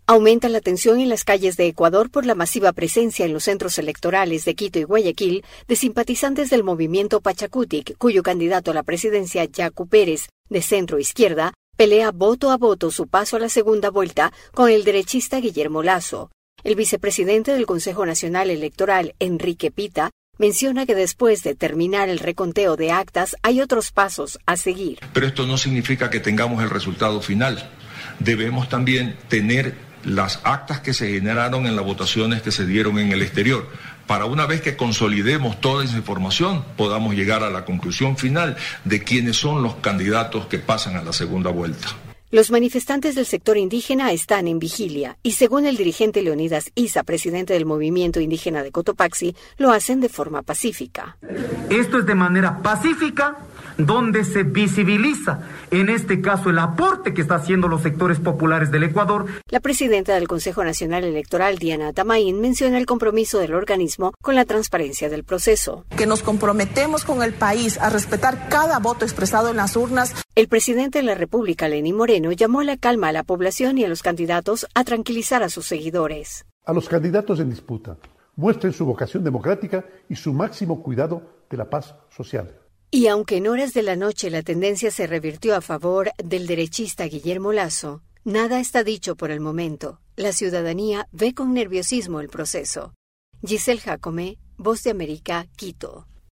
Aumenta la tensión en las calles de Ecuador por la masiva presencia en los centros electorales de Quito y Guayaquil de simpatizantes del movimiento Pachacutic, cuyo candidato a la presidencia, Yacu Pérez, de centro-izquierda, pelea voto a voto su paso a la segunda vuelta con el derechista Guillermo Lasso. El vicepresidente del Consejo Nacional Electoral, Enrique Pita, menciona que después de terminar el reconteo de actas hay otros pasos a seguir. Pero esto no significa que tengamos el resultado final. Debemos también tener las actas que se generaron en las votaciones que se dieron en el exterior, para una vez que consolidemos toda esa información, podamos llegar a la conclusión final de quiénes son los candidatos que pasan a la segunda vuelta. Los manifestantes del sector indígena están en vigilia y, según el dirigente Leonidas Issa, presidente del movimiento indígena de Cotopaxi, lo hacen de forma pacífica. Esto es de manera pacífica, donde se visibiliza, en este caso, el aporte que están haciendo los sectores populares del Ecuador. La presidenta del Consejo Nacional Electoral, Diana Tamaín, menciona el compromiso del organismo con la transparencia del proceso. Que nos comprometemos con el país a respetar cada voto expresado en las urnas. El presidente de la República, Lenín Moreno, llamó a la calma a la población y a los candidatos a tranquilizar a sus seguidores. A los candidatos en disputa, muestren su vocación democrática y su máximo cuidado de la paz social. Y aunque en horas de la noche la tendencia se revirtió a favor del derechista Guillermo Lasso, nada está dicho por el momento. La ciudadanía ve con nerviosismo el proceso. Giselle Jacome, Voz de América, Quito.